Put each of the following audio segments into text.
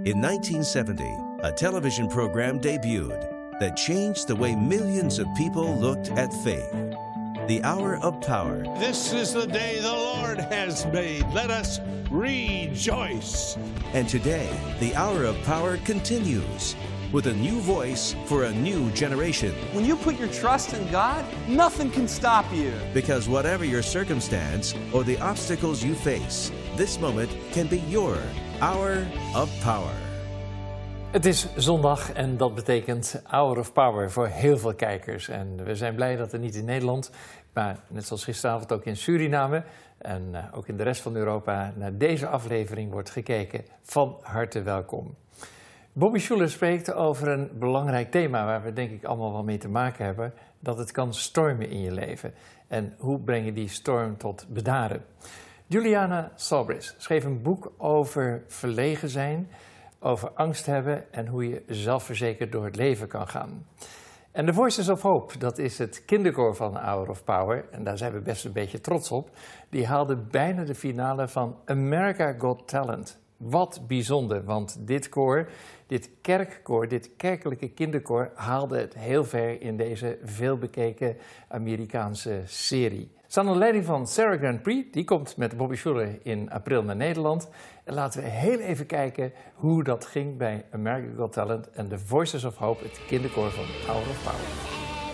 In 1970, a television program debuted that changed the way millions of people looked at faith. The Hour of Power. This is the day the Lord has made. Let us rejoice. And today, the Hour of Power continues with a new voice for a new generation. When you put your trust in God, nothing can stop you. Because whatever your circumstance or the obstacles you face, this moment can be your Hour of Power. Het is zondag en dat betekent Hour of Power voor heel veel kijkers. En we zijn blij dat er niet in Nederland, maar net zoals gisteravond ook in Suriname en ook in de rest van Europa naar deze aflevering wordt gekeken. Van harte welkom. Bobby Schuller spreekt over een belangrijk thema waar we denk ik allemaal wel mee te maken hebben. Dat het kan stormen in je leven. En hoe breng je die storm tot bedaren? Juliana Salbris schreef een boek over verlegen zijn, over angst hebben en hoe je zelfverzekerd door het leven kan gaan. En The Voices of Hope, dat is het kinderkoor van Hour of Power. En daar zijn we best een beetje trots op. Die haalde bijna de finale van America Got Talent. Wat bijzonder, want dit koor, dit kerkkoor, dit kerkelijke kinderkoor haalde het heel ver in deze veelbekeken Amerikaanse serie. Staan onder leiding van Sarah Grand Prix, die komt met Bobby Schuller in april naar Nederland. En laten we heel even kijken hoe dat ging bij America Got Talent en The Voices of Hope, het kinderkoor van Hour of Power.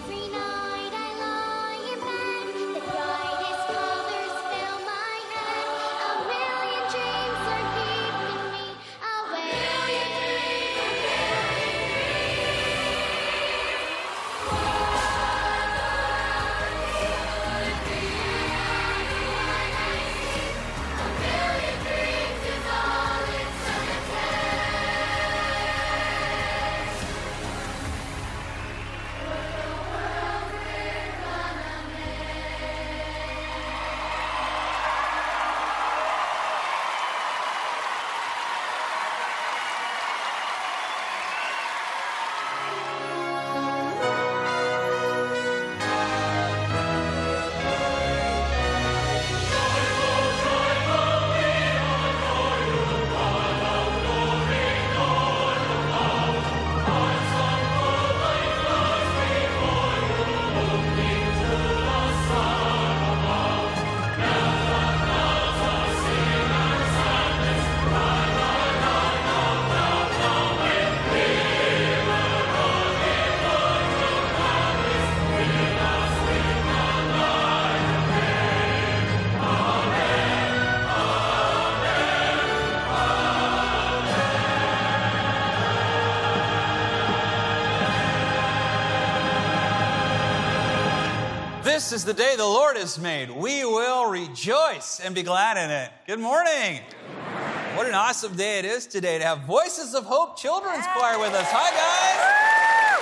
This is the day the Lord has made. We will rejoice and be glad in it. Good morning. What an awesome day it is today to have Voices of Hope Children's Choir with us. Hi, guys.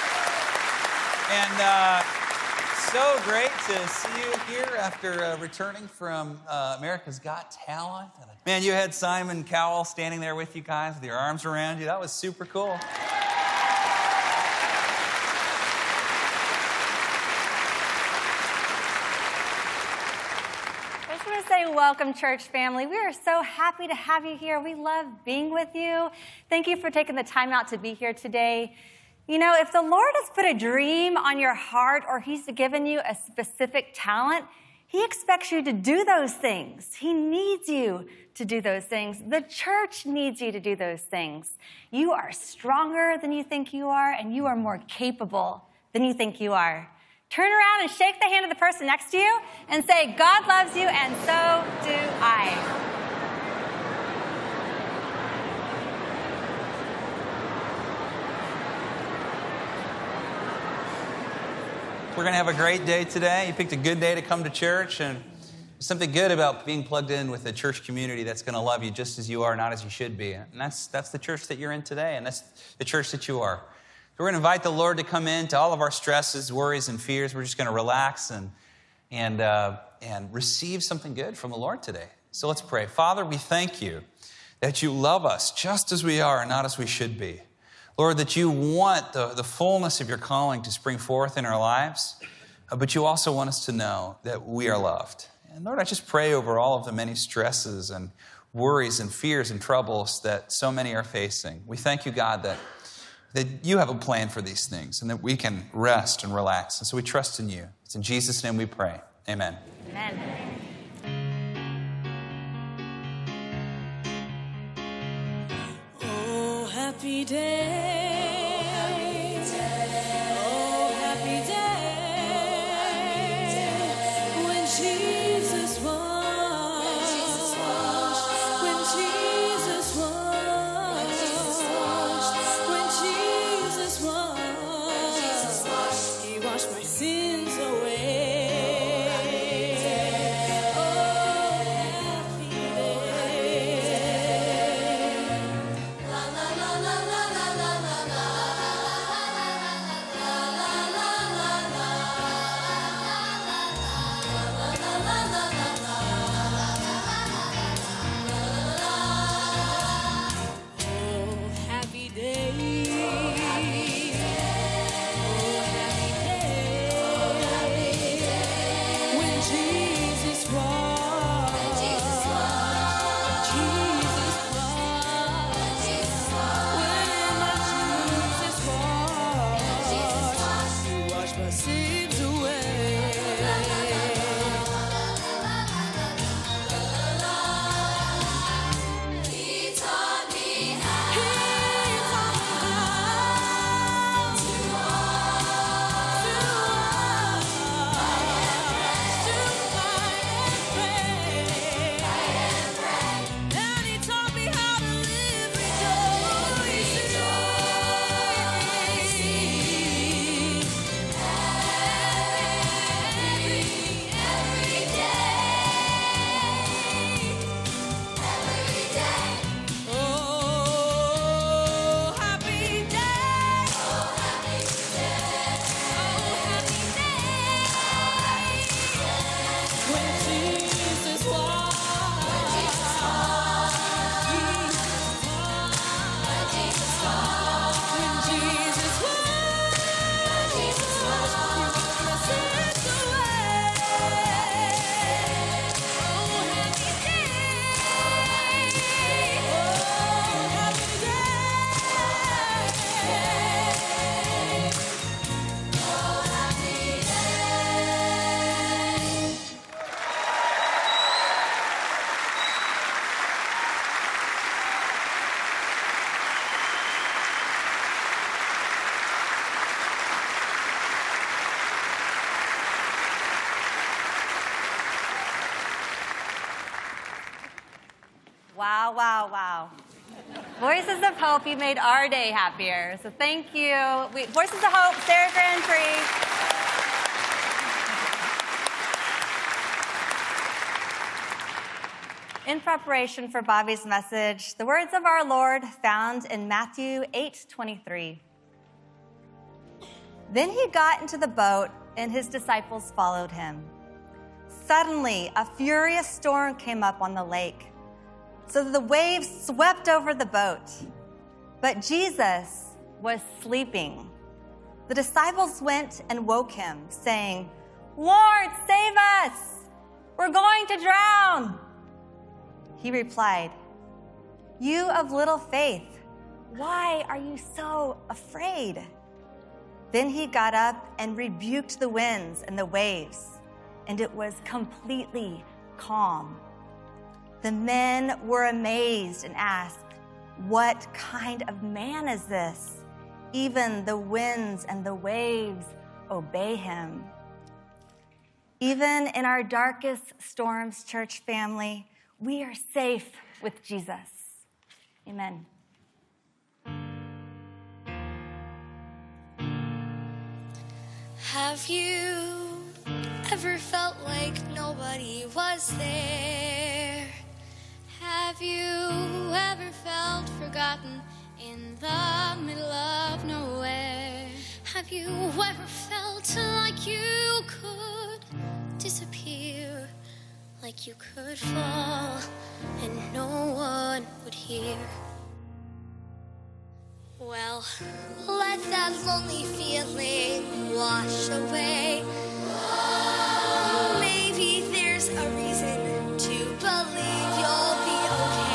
And so great to see you here after returning from America's Got Talent. Man, you had Simon Cowell standing there with you guys with your arms around you. That was super cool. Welcome, church family. We are so happy to have you here. We love being with you. Thank you for taking the time out to be here today. You know, if the Lord has put a dream on your heart or He's given you a specific talent, He expects you to do those things. He needs you to do those things. The church needs you to do those things. You are stronger than you think you are, and you are more capable than you think you are. Turn around and shake the hand of the person next to you and say, God loves you, and so do I. We're going to have a great day today. You picked a good day to come to church, and there's something good about being plugged in with a church community that's going to love you just as you are, not as you should be. And that's the church that you're in today, and that's the church that you are. We're going to invite the Lord to come into all of our stresses, worries, and fears. We're just going to relax and receive something good from the Lord today. So let's pray. Father, we thank you that you love us just as we are, not as we should be. Lord, that you want the fullness of your calling to spring forth in our lives, but you also want us to know that we are loved. And Lord, I just pray over all of the many stresses and worries and fears and troubles that so many are facing. We thank you, God, that you have a plan for these things and that we can rest and relax. And so we trust in you. It's in Jesus' name we pray. Amen. Amen. Oh, happy day. Oh, happy day. When Jesus washed. When Jesus washed. He washed my sins away. Wow, wow, wow. Voices of Hope, you made our day happier. So thank you. Voices of Hope, Sarah Grantree. In preparation for Bobby's message, the words of our Lord found in Matthew 8:23. Then he got into the boat, and his disciples followed him. Suddenly, a furious storm came up on the lake, so that the waves swept over the boat. But Jesus was sleeping. The disciples went and woke him, saying, "Lord, save us! We're going to drown!" He replied, "You of little faith, why are you so afraid?" Then he got up and rebuked the winds and the waves, and it was completely calm. The men were amazed and asked, "What kind of man is this? Even the winds and the waves obey him." Even in our darkest storms, church family, we are safe with Jesus. Amen. Have you ever felt like nobody was there? Have you ever felt forgotten in the middle of nowhere? Have you ever felt like you could disappear, like you could fall and no one would hear? Well, let that lonely feeling wash away. Maybe there's a reason to believe you'll be okay.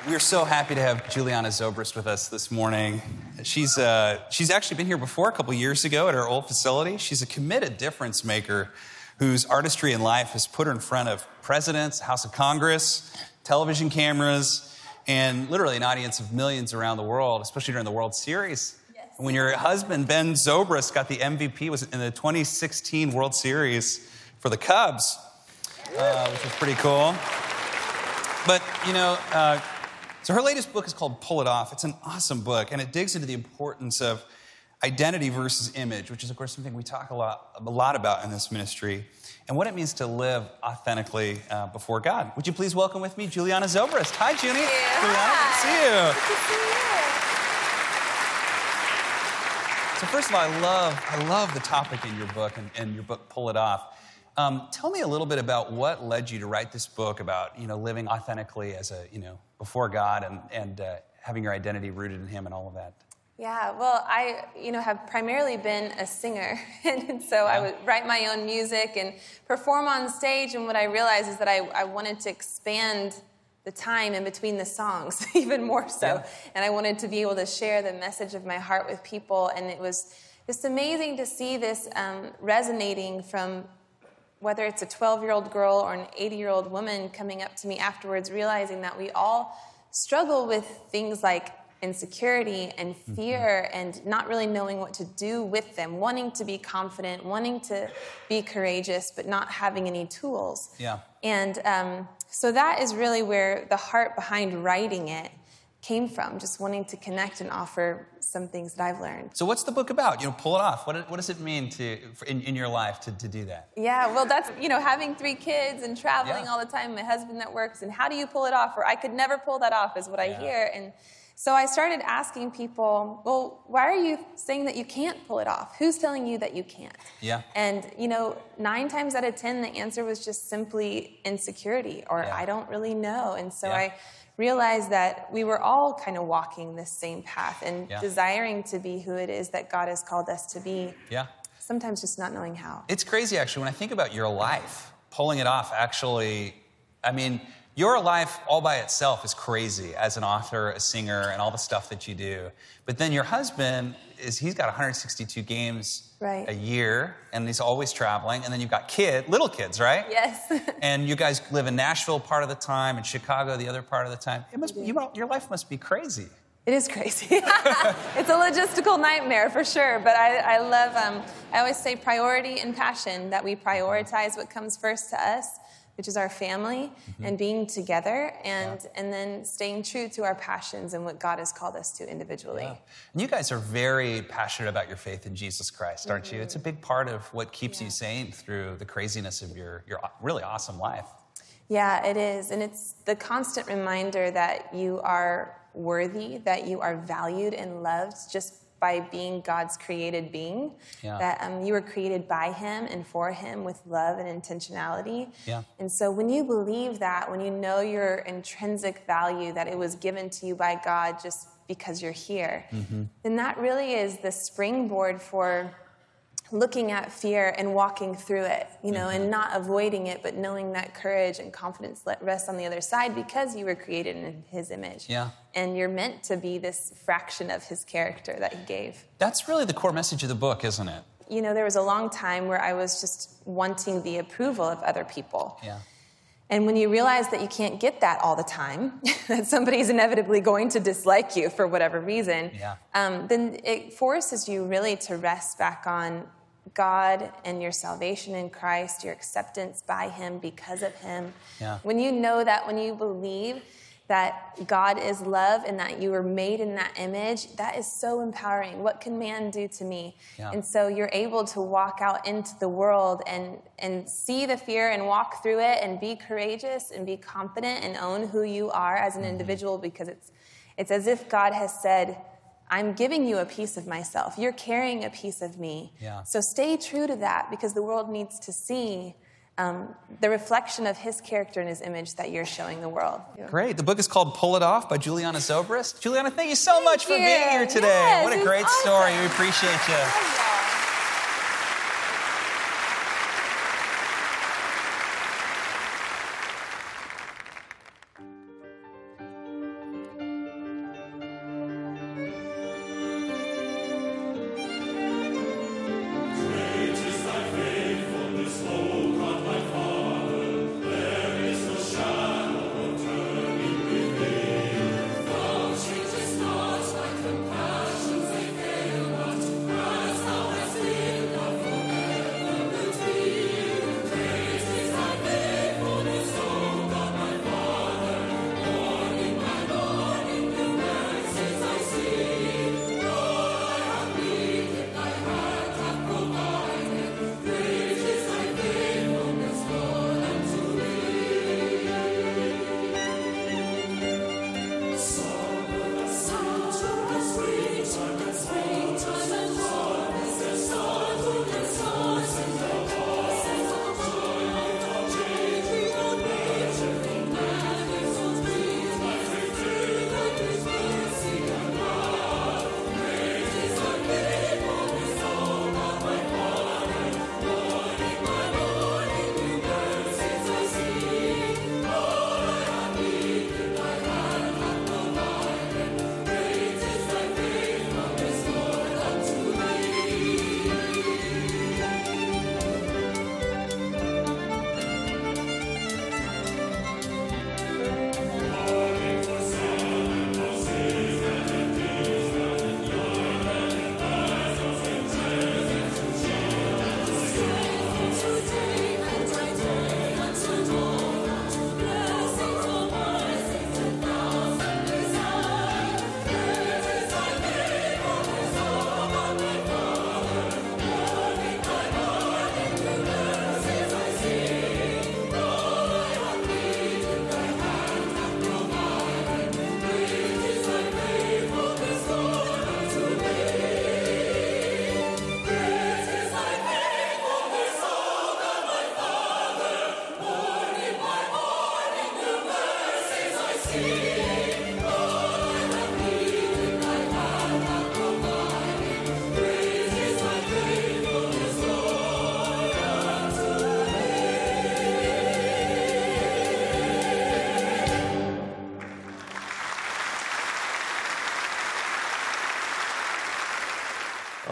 We're so happy to have Juliana Zobrist with us this morning. She's actually been here before a couple years ago at our old facility. She's a committed difference maker whose artistry in life has put her in front of presidents, House of Congress, television cameras, and literally an audience of millions around the world, especially during the World Series. Yes. When your husband, Ben Zobrist, got the MVP, was in the 2016 World Series for the Cubs, which was pretty cool. But, so her latest book is called Pull It Off. It's an awesome book, and it digs into the importance of identity versus image, which is, of course, something we talk a lot about in this ministry, and what it means to live authentically before God. Would you please welcome with me Juliana Zobrist? Hi, Julie. Juliana, good to see you. So first of all, I love the topic in your book, and your book, Pull It Off. Tell me a little bit about what led you to write this book about, living authentically as before God and having your identity rooted in Him and all of that. Yeah, well, I, have primarily been a singer, and so I would write my own music and perform on stage, and what I realized is that I wanted to expand the time in between the songs even more so, and I wanted to be able to share the message of my heart with people, and it was just amazing to see this resonating from whether it's a 12-year-old girl or an 80-year-old woman coming up to me afterwards, realizing that we all struggle with things like insecurity and fear and not really knowing what to do with them, wanting to be confident, wanting to be courageous, but not having any tools. Yeah. And so that is really where the heart behind writing it came from, just wanting to connect and offer some things that I've learned. So what's the book about? Pull it off. What does it mean in your life to do that? Yeah, well, that's, having 3 kids and traveling all the time, my husband that works, and how do you pull it off? Or I could never pull that off is what I hear. And so I started asking people, well, why are you saying that you can't pull it off? Who's telling you that you can't? Yeah. And, 9 times out of 10, the answer was just simply insecurity, or I don't really know. And so I realized that we were all kind of walking this same path and desiring to be who it is that God has called us to be. Yeah. Sometimes just not knowing how. It's crazy, actually, when I think about your life, pulling it off, actually, your life all by itself is crazy as an author, a singer, and all the stuff that you do. But then your husband, he's got 162 games a year, and he's always traveling. And then you've got little kids, right? Yes. And you guys live in Nashville part of the time, and Chicago the other part of the time. Your life must be crazy. It is crazy. It's a logistical nightmare for sure. But I love, I always say priority and passion, that we prioritize what comes first to us, which is our family, and being together, and then staying true to our passions and what God has called us to individually. Yeah. And you guys are very passionate about your faith in Jesus Christ, aren't you? It's a big part of what keeps you sane through the craziness of your really awesome life. Yeah, it is. And it's the constant reminder that you are worthy, that you are valued and loved just by being God's created being, that you were created by Him and for Him with love and intentionality. Yeah. And so when you believe that, when you know your intrinsic value, that it was given to you by God just because you're here, then that really is the springboard for looking at fear and walking through it, and not avoiding it, but knowing that courage and confidence rests on the other side because you were created in His image. Yeah. And you're meant to be this fraction of His character that He gave. That's really the core message of the book, isn't it? There was a long time where I was just wanting the approval of other people. Yeah. And when you realize that you can't get that all the time, that somebody's inevitably going to dislike you for whatever reason, then it forces you really to rest back on God and your salvation in Christ, your acceptance by Him because of Him. Yeah. When you know that, when you believe that God is love and that you were made in that image, that is so empowering. What can man do to me? Yeah. And so you're able to walk out into the world and see the fear and walk through it and be courageous and be confident and own who you are as an individual, because it's as if God has said, I'm giving you a piece of myself. You're carrying a piece of me. Yeah. So stay true to that, because the world needs to see the reflection of His character and His image that you're showing the world. Great. The book is called Pull It Off by Juliana Zobrist. Juliana, thank you so much for being here today. Yes, what a great story. We appreciate you.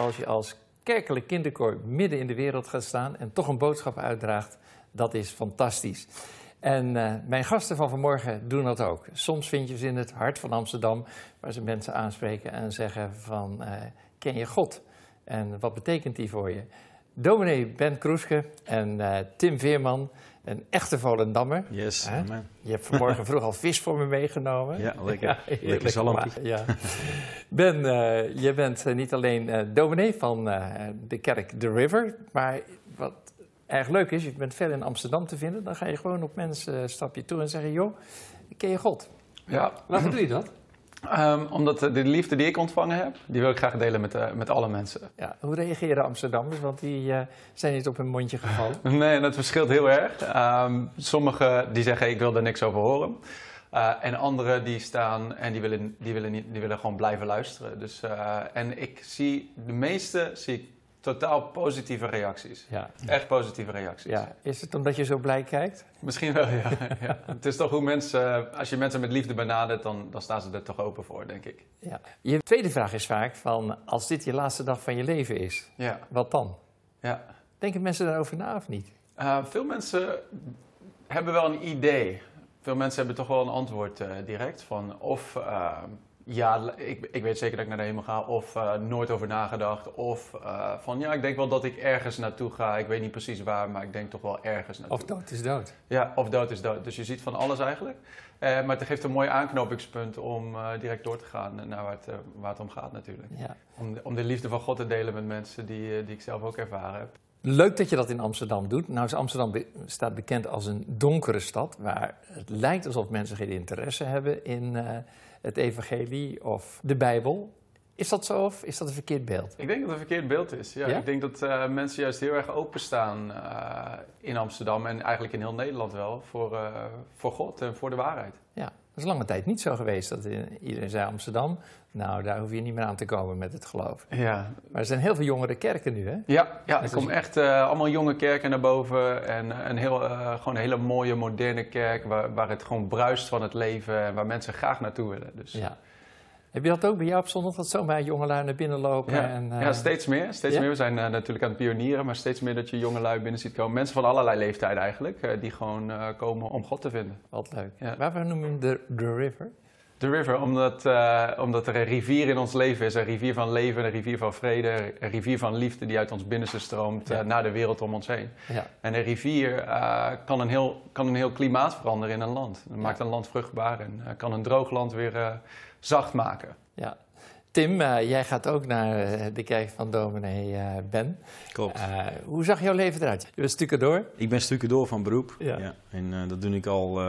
als je als kerkelijk kinderkoor midden in de wereld gaat staan en toch een boodschap uitdraagt, dat is fantastisch. En mijn gasten van vanmorgen doen dat ook. Soms vind je ze in het hart van Amsterdam, waar ze mensen aanspreken en zeggen van, ken je God? En wat betekent die voor je? Dominee Ben Kroeske en Tim Veerman, een echte Volendammer. Yes, amen. Je hebt vanmorgen vroeg al vis voor me meegenomen. Ja, lekker. Ja, lekker zalmpje. Ja. Ben, je bent niet alleen dominee van de kerk The River, maar wat erg leuk is, je bent ver in Amsterdam te vinden. Dan ga je gewoon op mensen stap je toe en zeggen, joh, ken je God? Ja. Waarom doe je dat? Omdat de liefde die ik ontvangen heb, die wil ik graag delen met alle mensen. Ja, hoe reageren Amsterdammers? Want die zijn niet op hun mondje gevallen. Nee, dat verschilt heel erg. Sommigen die zeggen, ik wil er niks over horen. En anderen die staan en die willen gewoon blijven luisteren. Dus, en ik zie de meeste totaal positieve reacties. Ja. Echt positieve reacties. Ja. Is het omdat je zo blij kijkt? Misschien wel, ja. Ja. Het is toch hoe mensen, als je mensen met liefde benadert, dan staan ze er toch open voor, denk ik. Ja. Je tweede vraag is vaak van, als dit je laatste dag van je leven is, ja. Wat dan? Ja. Denken mensen daarover na of niet? Veel mensen hebben wel een idee. Veel mensen hebben toch wel een antwoord direct van of... ja, ik weet zeker dat ik naar de hemel ga, of nooit over nagedacht, of van ja, ik denk wel dat ik ergens naartoe ga. Ik weet niet precies waar, maar ik denk toch wel ergens naartoe. Of dood is dood. Ja, of dood is dood. Dus je ziet van alles eigenlijk. Maar het geeft een mooi aanknopingspunt om direct door te gaan naar waar het om gaat natuurlijk. Ja. Om de liefde van God te delen met mensen die ik zelf ook ervaren heb. Leuk dat je dat in Amsterdam doet. Nou is Amsterdam staat bekend als een donkere stad, waar het lijkt alsof mensen geen interesse hebben in het evangelie of de Bijbel. Is dat zo of is dat een verkeerd beeld? Ik denk dat het een verkeerd beeld is. Ja, ja? Ik denk dat mensen juist heel erg openstaan in Amsterdam en eigenlijk in heel Nederland wel voor God en voor de waarheid. Ja, dat is lange tijd niet zo geweest. Dat iedereen zei Amsterdam, nou daar hoef je niet meer aan te komen met het geloof. Ja. Maar er zijn heel veel jongere kerken nu, hè? Ja, er komen echt allemaal jonge kerken naar boven en gewoon een hele mooie moderne kerk waar het gewoon bruist van het leven en waar mensen graag naartoe willen. Dus. Ja. Heb je dat ook bij jou op zondag, dat zomaar jongelui naar binnen lopen? Ja, en, steeds meer. Meer. We zijn natuurlijk aan het pionieren, maar steeds meer dat je jongelui binnen ziet komen. Mensen van allerlei leeftijden eigenlijk, die gewoon komen om God te vinden. Wat leuk. Ja. Waarvoor noem je hem The River? The River, omdat er een rivier in ons leven is. Een rivier van leven, een rivier van vrede, een rivier van liefde die uit ons binnenste stroomt naar de wereld om ons heen. Ja. En een rivier kan een heel klimaat veranderen in een land. Dat maakt een land vruchtbaar en kan een droog land weer zacht maken. Ja. Tim, jij gaat ook naar de kerk van dominee Ben. Klopt. Hoe zag jouw leven eruit? Je bent stucadoor? Ik ben stucadoor van beroep. Ja. Ja. En dat doe ik al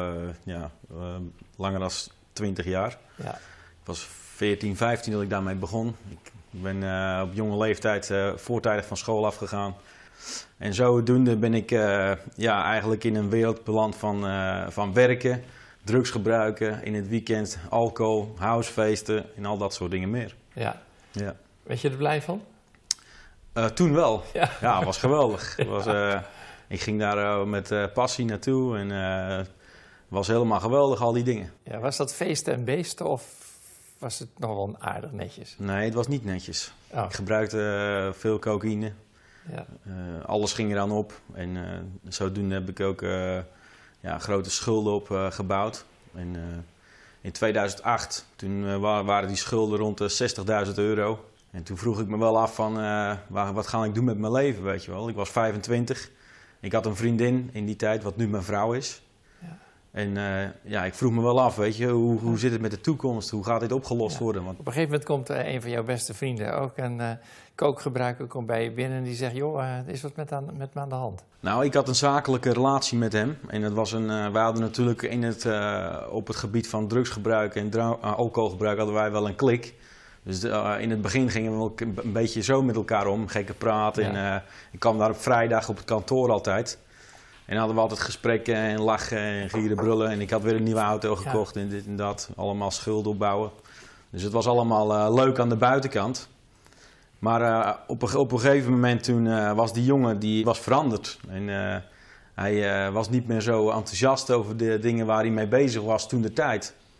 langer dan 20 jaar. Ja. Ik was 14, 15 dat ik daarmee begon. Ik ben op jonge leeftijd voortijdig van school afgegaan. En zodoende ben ik eigenlijk in een wereld beland van werken, drugs gebruiken, in het weekend alcohol, housefeesten en al dat soort dingen meer. Ja. Ja. Weet je er blij van? Toen wel. Ja, het was geweldig. Ik ging daar met passie naartoe en het was helemaal geweldig, al die dingen. Ja, was dat feesten en beesten of was het nog wel aardig netjes? Nee, het was niet netjes. Oh. Ik gebruikte veel cocaïne. Ja. Alles ging eraan op. En zodoende heb ik ook grote schulden opgebouwd. En in 2008, toen waren die schulden rond de €60.000. En toen vroeg ik me wel af van, wat ga ik doen met mijn leven, weet je wel. Ik was 25. Ik had een vriendin in die tijd, wat nu mijn vrouw is. En ik vroeg me wel af, weet je, hoe zit het met de toekomst? Hoe gaat dit opgelost worden? Want op een gegeven moment komt een van jouw beste vrienden, ook een kookgebruiker, komt bij je binnen en die zegt, joh, er is wat met me aan de hand. Nou, ik had een zakelijke relatie met hem. En dat was we hadden natuurlijk op het gebied van drugsgebruik en alcoholgebruik hadden wij wel een klik. Dus in het begin gingen we ook een beetje zo met elkaar om, gekke praten. Ja. En ik kwam daar op vrijdag op het kantoor altijd. En hadden we altijd gesprekken en lachen en gieren brullen. En ik had weer een nieuwe auto gekocht en dit en dat. Allemaal schulden opbouwen. Dus het was allemaal leuk aan de buitenkant. Maar op een gegeven moment toen was die jongen die was veranderd. En hij was niet meer zo enthousiast over de dingen waar hij mee bezig was toen de tijd.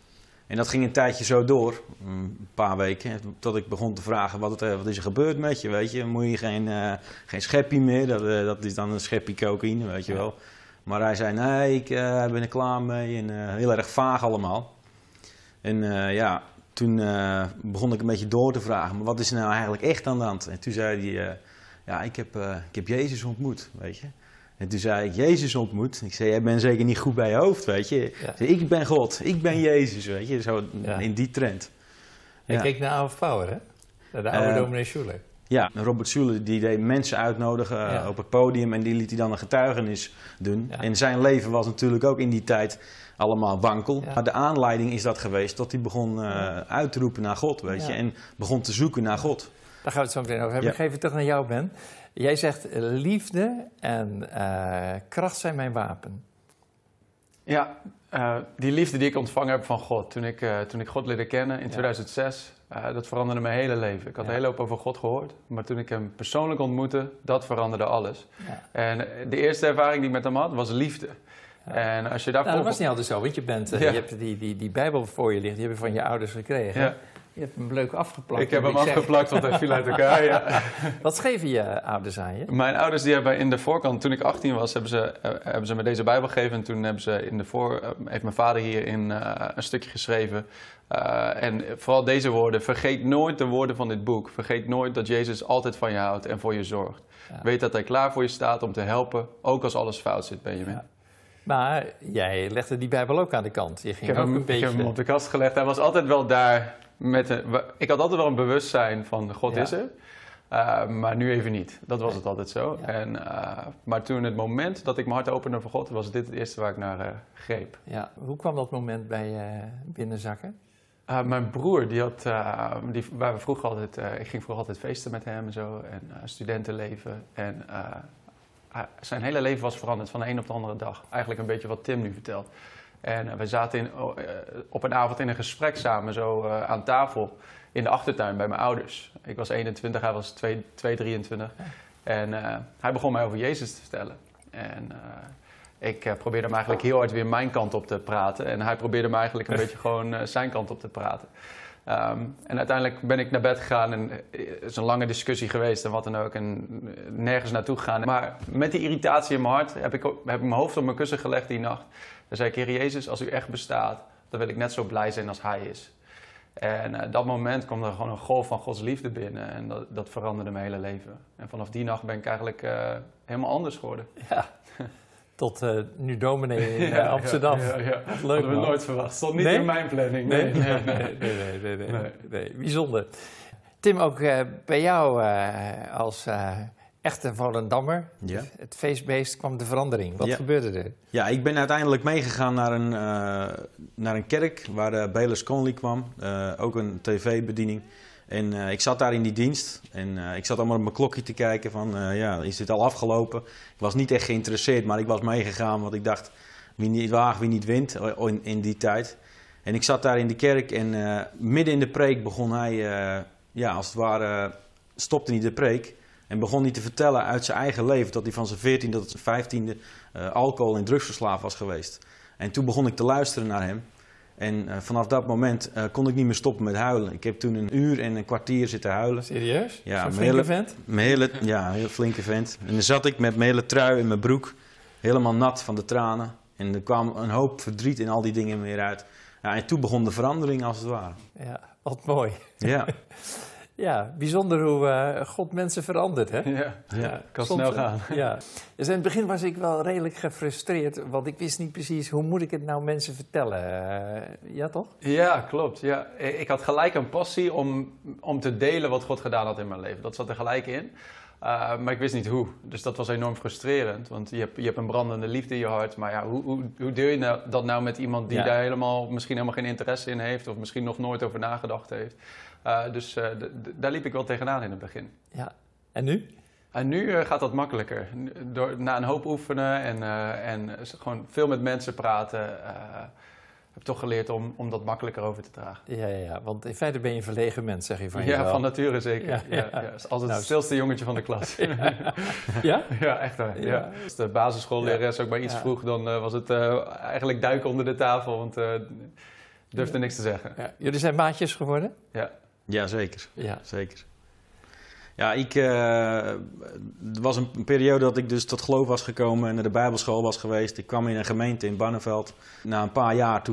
En dat ging een tijdje zo door, een paar weken, tot ik begon te vragen, wat is er gebeurd met je, weet je? Moet je geen scheppie meer, dat is dan een scheppie cocaïne, weet je wel. Maar hij zei, nee, ik ben er klaar mee en heel erg vaag allemaal. En toen begon ik een beetje door te vragen, maar wat is er nou eigenlijk echt aan de hand? En toen zei hij, ik heb Jezus ontmoet, weet je. En toen zei ik, Jezus ontmoet. Ik zei, jij bent zeker niet goed bij je hoofd, weet je. Ja. Zei, ik ben God, ik ben Jezus, weet je. Zo in die trend. Je keek naar Our Power, hè? Naar de oude dominee Schuller. Ja, Robert Schuller die deed mensen uitnodigen op het podium en die liet hij dan een getuigenis doen. Ja. En zijn leven was natuurlijk ook in die tijd allemaal wankel. Ja. Maar de aanleiding is dat geweest dat hij begon uit te roepen naar God, weet je. En begon te zoeken naar God. Daar gaan we het zo meteen over hebben. Ik geef het terug naar jou, Ben. Jij zegt liefde en kracht zijn mijn wapen. Ja, die liefde die ik ontvangen heb van God toen ik God leerde kennen in 2006, dat veranderde mijn hele leven. Ik had een hele hoop over God gehoord, maar toen ik hem persoonlijk ontmoette, dat veranderde alles. Ja. En de eerste ervaring die ik met hem had, was liefde. Ja. En als je daarvoor... dat was niet altijd zo, want je hebt die Bijbel voor je liggen, die heb je van je ouders gekregen. Ja. Je hebt hem leuk afgeplakt. Ik heb hem afgeplakt, want hij viel uit elkaar, ja. Wat schreven je ouders aan je? Mijn ouders die hebben in de voorkant, toen ik 18 was, hebben ze me deze Bijbel gegeven. En toen hebben ze heeft mijn vader hierin een stukje geschreven. En vooral deze woorden, vergeet nooit de woorden van dit boek. Vergeet nooit dat Jezus altijd van je houdt en voor je zorgt. Ja. Weet dat hij klaar voor je staat om te helpen, ook als alles fout zit, Benjamin. Ja. Maar jij legde die Bijbel ook aan de kant. Je ging ook een beetje... Ik heb hem op de kast gelegd. Hij was altijd wel daar. Ik had altijd wel een bewustzijn van God is er, maar nu even niet. Dat was het altijd zo. Ja. Maar toen het moment dat ik mijn hart opende voor God, was dit het eerste waar ik naar greep. Ja. Hoe kwam dat moment bij je binnenzakken? Mijn broer, waar we vroeger altijd, ik ging vroeger altijd feesten met hem en zo, en studentenleven. En zijn hele leven was veranderd van de een op de andere dag. Eigenlijk een beetje wat Tim nu vertelt. En we zaten op een avond in een gesprek samen, zo aan tafel, in de achtertuin bij mijn ouders. Ik was 21, hij was 23. En hij begon mij over Jezus te vertellen. En ik probeerde hem eigenlijk heel hard weer mijn kant op te praten. En hij probeerde me eigenlijk een beetje gewoon zijn kant op te praten. En uiteindelijk ben ik naar bed gegaan en het is een lange discussie geweest en wat dan ook. En nergens naartoe gegaan. Maar met die irritatie in mijn hart heb ik mijn hoofd op mijn kussen gelegd die nacht. Dan zei ik, Heer Jezus, als u echt bestaat, dan wil ik net zo blij zijn als hij is. En dat moment kwam er gewoon een golf van Gods liefde binnen. En dat veranderde mijn hele leven. En vanaf die nacht ben ik eigenlijk helemaal anders geworden. Ja, tot nu dominee in Amsterdam. Ja. Leuk, hadden we nooit verwacht. Stond niet in mijn planning. Nee. Bijzonder. Tim, ook bij jou als... echte Volendammer, het feestbeest, kwam de verandering. Wat gebeurde er? Ja, ik ben uiteindelijk meegegaan naar een kerk waar Bayless Conley kwam. Ook een tv-bediening. En ik zat daar in die dienst. En ik zat allemaal op mijn klokje te kijken van, is dit al afgelopen? Ik was niet echt geïnteresseerd, maar ik was meegegaan. Want ik dacht, wie niet waagt, wie niet wint in die tijd. En ik zat daar in de kerk en midden in de preek begon hij, als het ware, stopte hij de preek. En begon hij te vertellen uit zijn eigen leven dat hij van zijn 14e tot zijn 15e alcohol- en drugsverslaafd was geweest. En toen begon ik te luisteren naar hem. En vanaf dat moment kon ik niet meer stoppen met huilen. Ik heb toen een uur en een kwartier zitten huilen. Serieus? Ja, een flinke vent? Een heel flinke vent. En dan zat ik met mijn hele trui en mijn broek helemaal nat van de tranen. En er kwam een hoop verdriet en al die dingen meer uit. Ja, en toen begon de verandering als het ware. Ja, wat mooi. Ja. Ja, bijzonder hoe God mensen verandert, hè? Ja, kan snel gaan. Ja. Dus in het begin was ik wel redelijk gefrustreerd, want ik wist niet precies hoe moet ik het nou mensen vertellen. Ja, toch? Ja, klopt. Ja. Ik had gelijk een passie om te delen wat God gedaan had in mijn leven. Dat zat er gelijk in. Maar ik wist niet hoe. Dus dat was enorm frustrerend. Want je hebt een brandende liefde in je hart. Maar ja, hoe deel je dat nou met iemand die daar misschien helemaal geen interesse in heeft? Of misschien nog nooit over nagedacht heeft? Dus daar liep ik wel tegenaan in het begin. Ja. En nu? En nu gaat dat makkelijker. Na een hoop oefenen en gewoon veel met mensen praten... Ik heb toch geleerd om dat makkelijker over te dragen. Ja, want in feite ben je een verlegen mens, zeg je van jezelf. Ja, van nature zeker. Ja. Als het stilste jongetje van de klas. Ja? Ja, echt waar. Ja. Als de basisschoollerares ook maar iets vroeg, dan was het eigenlijk duiken onder de tafel. Want Durfde niks te zeggen. Ja. Jullie zijn maatjes geworden? Ja, zeker. Ja. Zeker. Ja, er was een periode dat ik dus tot geloof was gekomen en naar de bijbelschool was geweest. Ik kwam in een gemeente in Barneveld. Na een paar jaar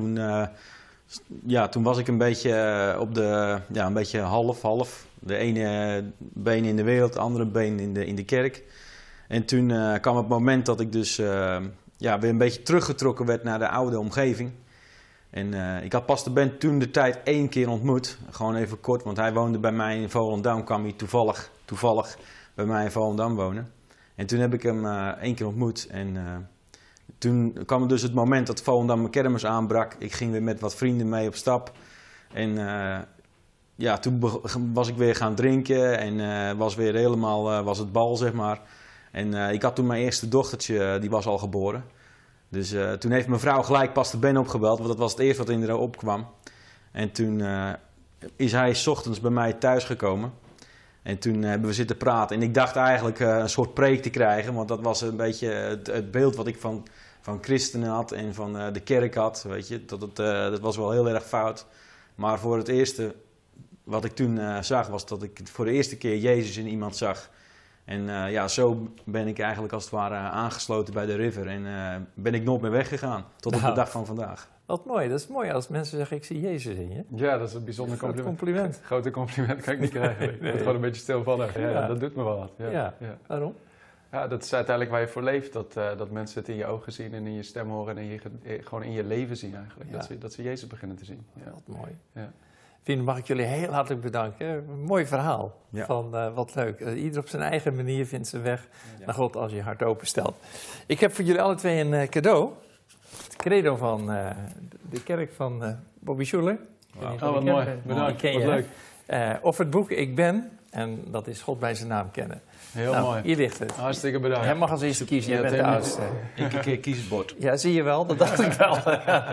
toen was ik een beetje een beetje half. De ene been in de wereld, de andere been in de kerk. En toen kwam het moment dat ik dus weer een beetje teruggetrokken werd naar de oude omgeving. En ik had Pastor Ben toen de tijd 1 keer ontmoet. Gewoon even kort, want hij woonde bij mij in Volendam. Kwam hij toevallig bij mij in Volendam wonen. En toen heb ik hem 1 keer ontmoet. En toen kwam dus het moment dat Volendam mijn kermis aanbrak. Ik ging weer met wat vrienden mee op stap. En toen was ik weer gaan drinken. En was weer helemaal was het bal, zeg maar. En ik had toen mijn eerste dochtertje, die was al geboren. Dus toen heeft mijn vrouw gelijk Pastor Ben opgebeld, want dat was het eerste wat in haar opkwam. En toen is hij 's ochtends bij mij thuis gekomen. En toen hebben we zitten praten. En ik dacht eigenlijk een soort preek te krijgen, want dat was een beetje het beeld wat ik van christenen had en van de kerk had. Weet je, dat was wel heel erg fout. Maar voor het eerste wat ik toen zag, was dat ik voor de eerste keer Jezus in iemand zag. En zo ben ik eigenlijk als het ware aangesloten bij de River. En ben ik nooit meer weggegaan, tot op de dag van vandaag. Wat mooi, dat is mooi als mensen zeggen ik zie Jezus in je. Ja, dat is een bijzonder compliment. Grote compliment kan ik niet krijgen. Ik word gewoon een beetje stil van. Ja, dat doet me wel wat. Ja. Waarom? Ja, dat is uiteindelijk waar je voor leeft. Dat mensen het in je ogen zien en in je stem horen en gewoon in je leven zien eigenlijk. Ja. Dat ze Jezus beginnen te zien. Ja. Wat mooi. Ja. Vrienden, mag ik jullie heel hartelijk bedanken. Een mooi verhaal. Van wat leuk. Ieder op zijn eigen manier vindt zijn weg naar God als je hart openstelt. Ik heb voor jullie alle twee een cadeau. Het credo van de kerk van Bobby Schuller. Wow. Oh, wat mooi. Bedankt. Wat leuk. Of het boek Ik Ben. En dat is God bij zijn naam kennen. Heel mooi. Hier ligt het. Hartstikke bedankt. Jij mag als eerste kiezen. Jij bent de oudste. Eén keer kies het bord. Ja, zie je wel. Dat dacht ik wel.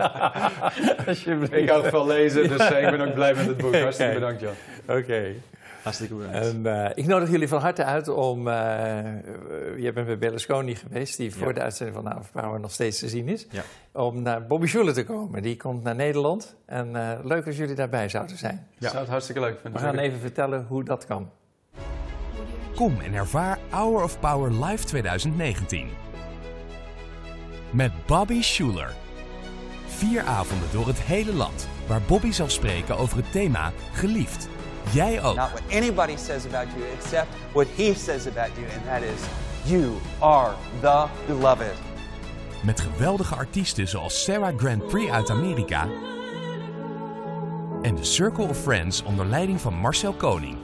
Ik hou van lezen, dus ik ben ook blij met het boek. Hartstikke bedankt, Jan. Oké. Hartstikke bedankt. En ik nodig jullie van harte uit om... jij bent bij Berlusconi geweest, die voor de uitzending van Hour of Power nog steeds te zien is. Ja. Om naar Bobby Schuller te komen. Die komt naar Nederland. En leuk als jullie daarbij zouden zijn. Ja. Zou het hartstikke leuk vinden. We gaan even vertellen hoe dat kan. Kom en ervaar Hour of Power Live 2019. Met Bobby Schuller. 4 avonden door het hele land, waar Bobby zal spreken over het thema geliefd. Jij ook. Not what anybody says about you, except what he says about you, and that is, you are the beloved. Met geweldige artiesten zoals Sarah Grand Prix uit Amerika en de Circle of Friends onder leiding van Marcel Koning.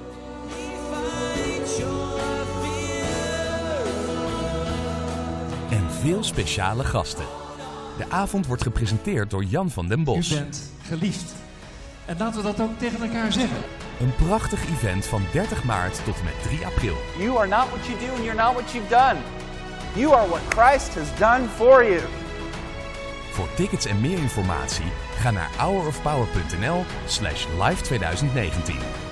En veel speciale gasten. De avond wordt gepresenteerd door Jan van den Bos. U bent geliefd. En laten we dat ook tegen elkaar zeggen. Een prachtig event van 30 maart tot en met 3 april. You are not what you do and you're not what you've done. You are what Christ has done for you. Voor tickets en meer informatie ga naar hourofpower.nl/live2019.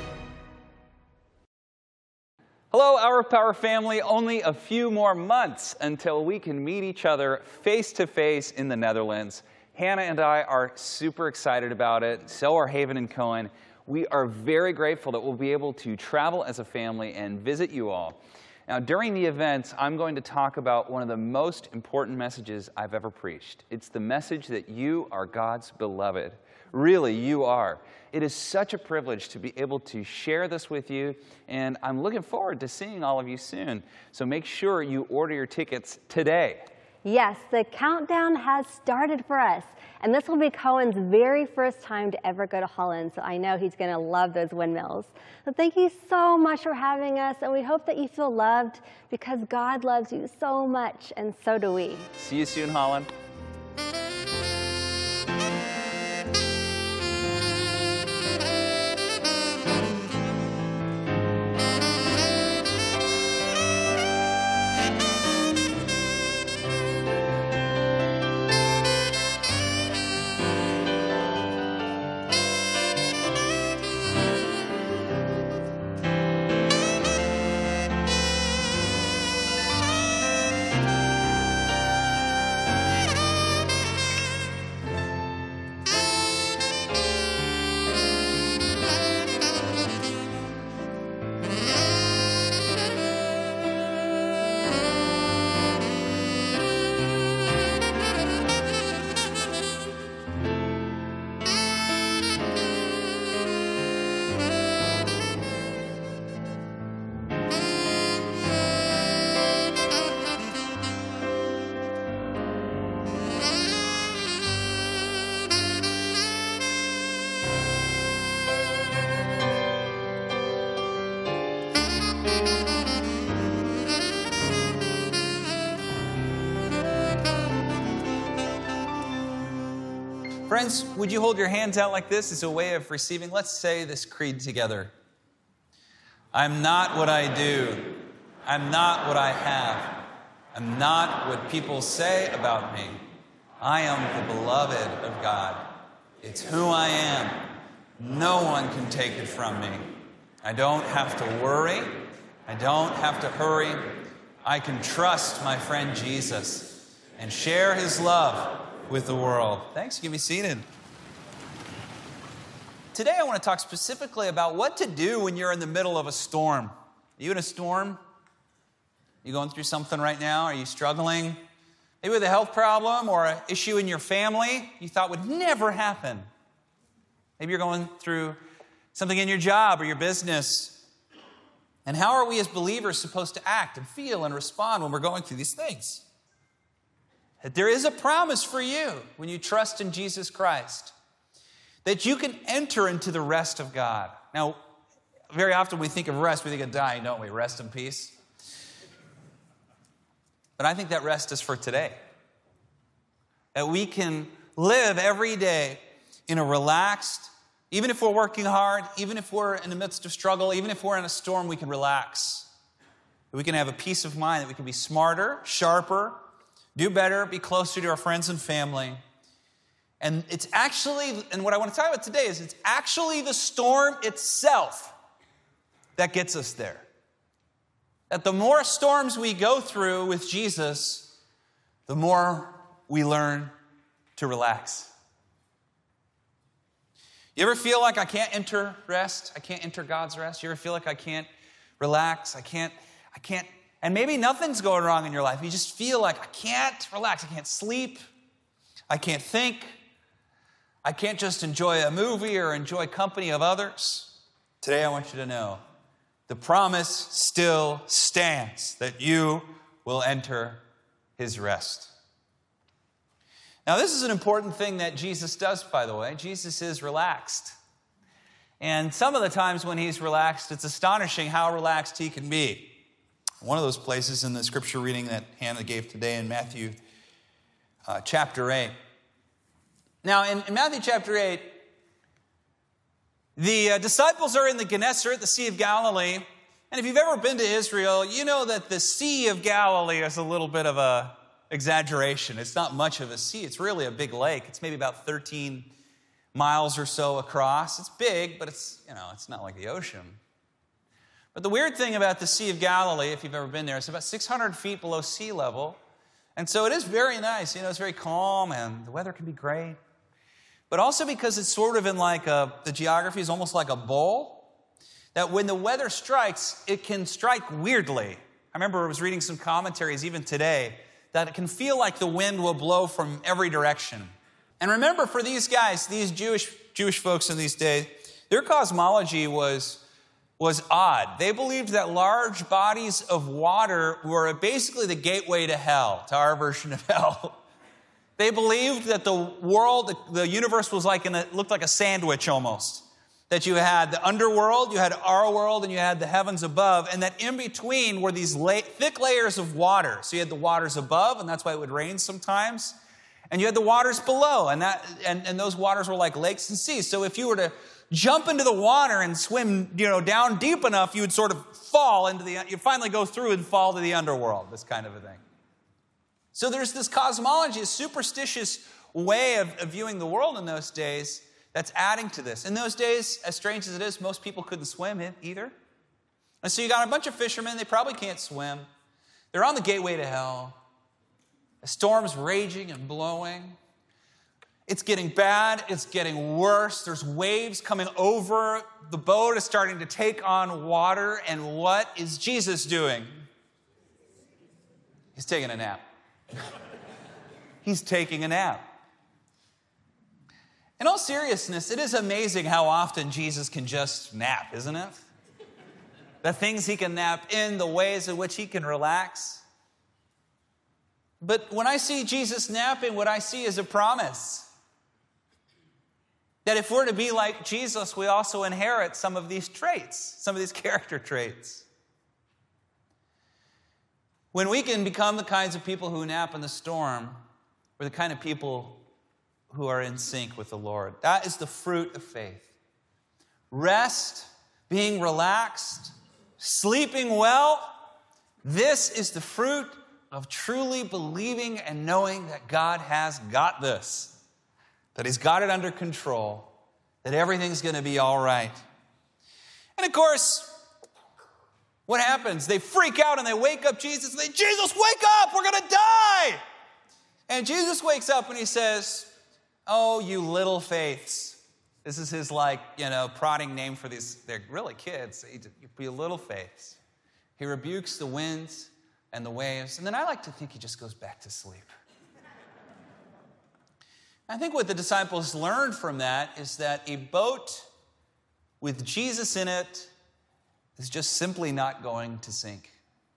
Hello, Hour of Power family. Only a few more months until we can meet each other face to face in the Netherlands. Hannah and I are super excited about it. So are Haven and Cohen. We are very grateful that we'll be able to travel as a family and visit you all. Now, during the event, I'm going to talk about one of the most important messages I've ever preached. It's the message that you are God's beloved. Really, you are. It is such a privilege to be able to share this with you, and I'm looking forward to seeing all of you soon. So make sure you order your tickets today. Yes, the countdown has started for us. And this will be Cohen's very first time to ever go to Holland, so I know he's going to love those windmills. So thank you so much for having us, and we hope that you feel loved because God loves you so much, and so do we. See you soon, Holland. Friends, would you hold your hands out like this as a way of receiving? Let's say this creed together. I'm not what I do. I'm not what I have. I'm not what people say about me. I am the beloved of God. It's who I am. No one can take it from me. I don't have to worry. I don't have to hurry. I can trust my friend Jesus and share his love with the world. Thanks. You can be seated. Today I want to talk specifically about what to do when you're in the middle of a storm. Are you in a storm? You going through something right now? Are you struggling? Maybe with a health problem or an issue in your family you thought would never happen. Maybe you're going through something in your job or your business. And how are we as believers supposed to act and feel and respond when we're going through these things? That there is a promise for you when you trust in Jesus Christ, that you can enter into the rest of God. Now, very often we think of rest, we think of dying, don't we? Rest in peace. But I think that rest is for today. That we can live every day in a relaxed, even if we're working hard, even if we're in the midst of struggle, even if we're in a storm, we can relax. We can have a peace of mind, that we can be smarter, sharper, do better, be closer to our friends and family. And it's actually, and what I want to talk about today is it's actually the storm itself that gets us there. That the more storms we go through with Jesus, the more we learn to relax. You ever feel like I can't enter rest? I can't enter God's rest? You ever feel like I can't relax? I can't, and maybe nothing's going wrong in your life. You just feel like I can't relax. I can't sleep. I can't think. I can't just enjoy a movie or enjoy company of others. Today I want you to know the promise still stands that you will enter his rest. Now, this is an important thing that Jesus does, by the way. Jesus is relaxed. And some of the times when he's relaxed, it's astonishing how relaxed he can be. One of those places in the scripture reading that Hannah gave today in Matthew chapter 8. Now, in Matthew chapter 8, the disciples are in the Gennesaret, the Sea of Galilee. And if you've ever been to Israel, you know that the Sea of Galilee is a little bit of a exaggeration. It's not much of a sea. It's really a big lake. It's maybe about 13 miles or so across. It's big, but it's not like the ocean. But the weird thing about the Sea of Galilee, if you've ever been there, it's about 600 feet below sea level. And so it is very nice. It's very calm and the weather can be great. But also because it's sort of in like the geography is almost like a bowl, that when the weather strikes, it can strike weirdly. I remember I was reading some commentaries even today that it can feel like the wind will blow from every direction. And remember, for these guys, these Jewish folks in these days, their cosmology was odd. They believed that large bodies of water were basically the gateway to hell, to our version of hell. They believed that the world, the universe was looked like a sandwich almost. That you had the underworld, you had our world, and you had the heavens above, and that in between were these thick layers of water. So you had the waters above, and that's why it would rain sometimes. And you had the waters below, and those waters were like lakes and seas. So if you were to jump into the water and swim, down deep enough, you would sort of fall you'd finally go through and fall to the underworld, this kind of a thing. So there's this cosmology, a superstitious way of viewing the world in those days that's adding to this. In those days, as strange as it is, most people couldn't swim either. And so you got a bunch of fishermen, they probably can't swim. They're on the gateway to hell. The storm's raging and blowing. It's getting bad, it's getting worse. There's waves coming over. The boat is starting to take on water. And what is Jesus doing? He's taking a nap. He's taking a nap. In all seriousness, it is amazing how often Jesus can just nap, isn't it? The things he can nap in, the ways in which he can relax. But when I see Jesus napping, what I see is a promise. That if we're to be like Jesus, we also inherit some of these traits, some of these character traits. When we can become the kinds of people who nap in the storm, we're the kind of people who are in sync with the Lord. That is the fruit of faith. Rest, being relaxed, sleeping well. This is the fruit of truly believing and knowing that God has got this, that He's got it under control, that everything's going to be all right. And of course, what happens? They freak out and they wake up Jesus and they, Jesus, wake up, we're going to die. And Jesus wakes up and He says, oh, you little faiths. This is His prodding name for these, they're really kids. You be little faiths. He rebukes the winds and the waves. And then I like to think He just goes back to sleep. I think what the disciples learned from that is that a boat with Jesus in it is just simply not going to sink.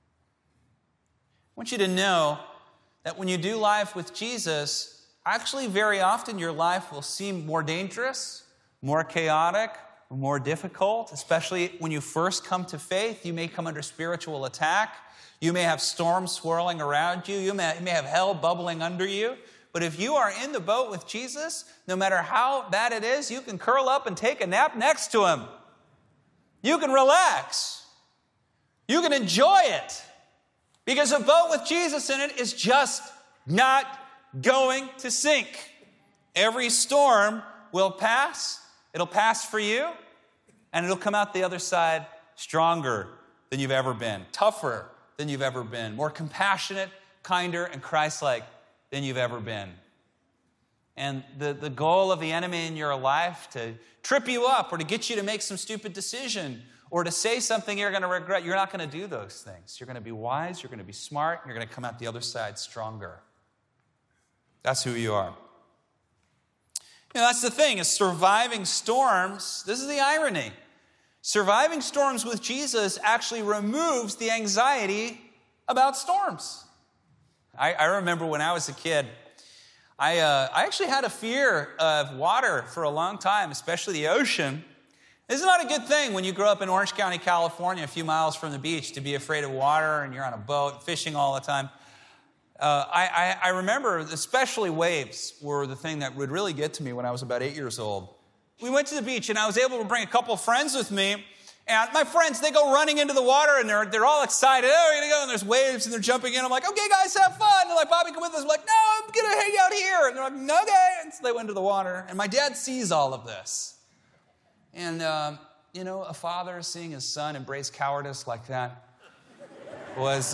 I want you to know that when you do life with Jesus, actually very often your life will seem more dangerous, more chaotic, more difficult, especially when you first come to faith. You may come under spiritual attack. You may have storms swirling around you. You may have hell bubbling under you. But if you are in the boat with Jesus, no matter how bad it is, you can curl up and take a nap next to Him. You can relax. You can enjoy it. Because a boat with Jesus in it is just not going to sink. Every storm will pass. It'll pass for you, and it'll come out the other side stronger than you've ever been, tougher than you've ever been, more compassionate, kinder, and Christ-like than you've ever been. And the goal of the enemy in your life to trip you up or to get you to make some stupid decision or to say something you're going to regret, you're not going to do those things. You're going to be wise, you're going to be smart, and you're going to come out the other side stronger. That's who you are. That's the thing, is surviving storms. This is the irony. Surviving storms with Jesus actually removes the anxiety about storms. I remember when I was a kid, I actually had a fear of water for a long time, especially the ocean. This is not a good thing when you grow up in Orange County, California, a few miles from the beach, to be afraid of water and you're on a boat fishing all the time. I remember especially waves were the thing that would really get to me when I was about 8 years old. We went to the beach and I was able to bring a couple of friends with me. And my friends, they go running into the water and they're all excited. Oh, we're going to go. And there's waves and they're jumping in. I'm like, okay, guys, have fun. And they're like, Bobby, come with us. I'm like, no, I'm going to hang out here. And they're like, okay. And so they went into the water. And my dad sees all of this. And, a father seeing his son embrace cowardice like that was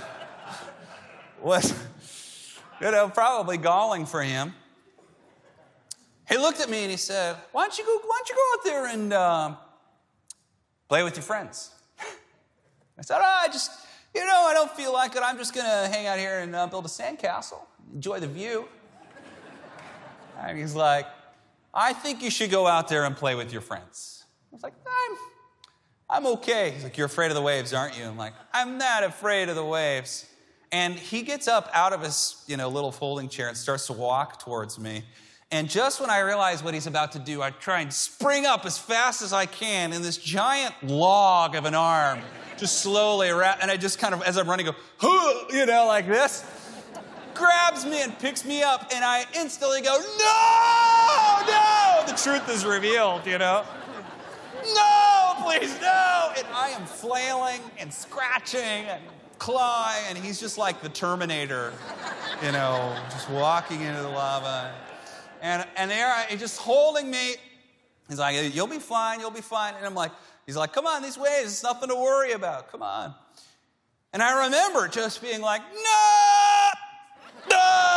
probably galling for him. He looked at me and he said, why don't you go out there and play with your friends? I said, I don't feel like it. I'm just going to hang out here and build a sandcastle, enjoy the view. And he's like, I think you should go out there and play with your friends. I was like, I'm okay. He's like, you're afraid of the waves, aren't you? I'm like, I'm not afraid of the waves. And he gets up out of his, little folding chair and starts to walk towards me. And just when I realize what he's about to do, I try and spring up as fast as I can in this giant log of an arm, just slowly and I just kind of, as I'm running, go, like this, grabs me and picks me up, and I instantly go, no! The truth is revealed, No, please, no! And I am flailing and scratching and clawing, and he's just like the Terminator, just walking into the lava. And there, he's just holding me. He's like, you'll be fine, you'll be fine. And I'm like, he's like, come on, these waves, it's nothing to worry about, come on. And I remember just being like, no,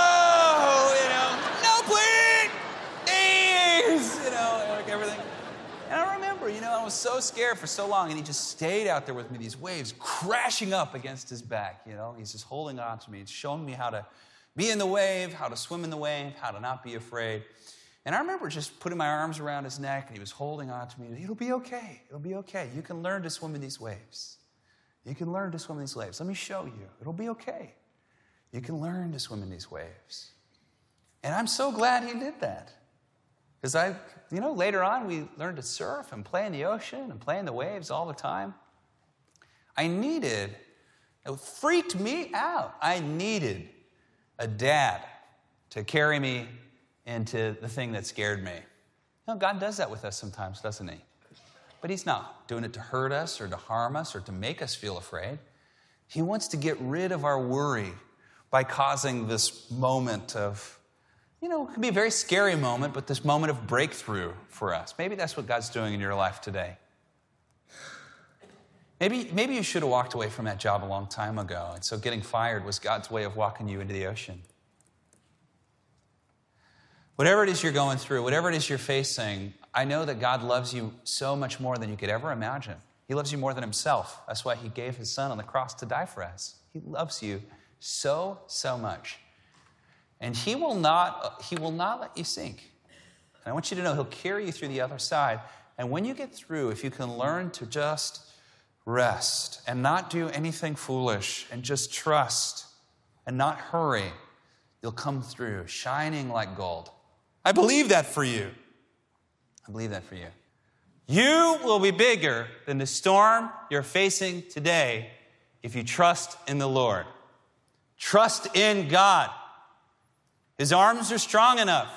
please, like everything. And I remember, I was so scared for so long, and he just stayed out there with me, these waves crashing up against his back, He's just holding on to me. He's showing me how to be in the wave, how to swim in the wave, how to not be afraid. And I remember just putting my arms around his neck, and he was holding on to me. It'll be okay. It'll be okay. You can learn to swim in these waves. You can learn to swim in these waves. Let me show you. It'll be okay. You can learn to swim in these waves. And I'm so glad he did that. Because later on we learned to surf and play in the ocean and play in the waves all the time. It freaked me out. I needed a dad to carry me into the thing that scared me. God does that with us sometimes, doesn't he? But he's not doing it to hurt us or to harm us or to make us feel afraid. He wants to get rid of our worry by causing this moment of, it can be a very scary moment, but this moment of breakthrough for us. Maybe that's what God's doing in your life today. Maybe you should have walked away from that job a long time ago, and so getting fired was God's way of walking you into the ocean. Whatever it is you're going through, whatever it is you're facing, I know that God loves you so much more than you could ever imagine. He loves you more than himself. That's why he gave his son on the cross to die for us. He loves you so, so much. And he will not let you sink. And I want you to know he'll carry you through the other side. And when you get through, if you can learn to just rest and not do anything foolish and just trust and not hurry, you'll come through shining like gold. I believe that for you. I believe that for you. You will be bigger than the storm you're facing today if you trust in the Lord. Trust in God. His arms are strong enough.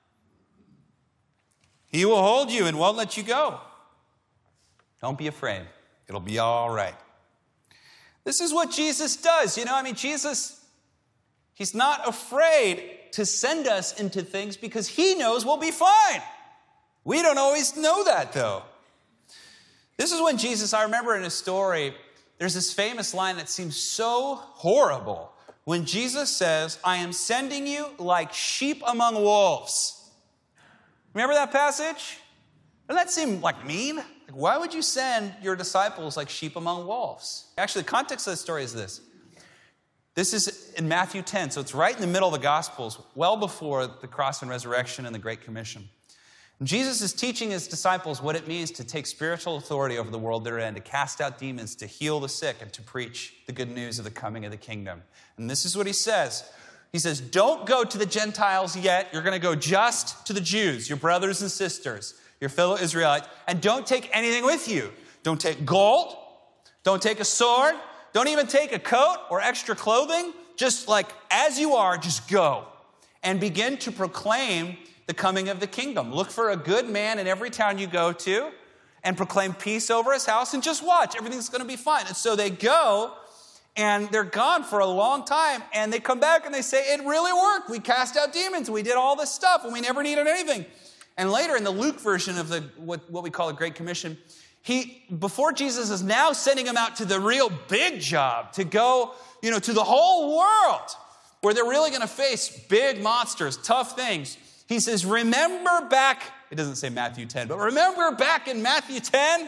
He will hold you and won't let you go. Don't be afraid. It'll be all right. This is what Jesus does. Jesus, he's not afraid to send us into things because he knows we'll be fine. We don't always know that, though. This is when Jesus, I remember in a story, there's this famous line that seems so horrible. When Jesus says, I am sending you like sheep among wolves. Remember that passage? Doesn't that seem like mean? Why would you send your disciples like sheep among wolves? Actually, the context of the story is this. This is in Matthew 10, so it's right in the middle of the Gospels, well before the cross and resurrection and the Great Commission. And Jesus is teaching his disciples what it means to take spiritual authority over the world they're in, to cast out demons, to heal the sick, and to preach the good news of the coming of the kingdom. And this is what he says. He says, don't go to the Gentiles yet. You're going to go just to the Jews, your brothers and sisters, your fellow Israelites, and don't take anything with you. Don't take gold. Don't take a sword. Don't even take a coat or extra clothing. Just like as you are, just go and begin to proclaim the coming of the kingdom. Look for a good man in every town you go to and proclaim peace over his house and just watch. Everything's going to be fine. And so they go and they're gone for a long time and they come back and they say, it really worked. We cast out demons. We did all this stuff and we never needed anything. And later in the Luke version of what we call the Great Commission, before Jesus is now sending them out to the real big job, to go, to the whole world, where they're really going to face big monsters, tough things. He says, remember back, it doesn't say Matthew 10, but remember back in Matthew 10?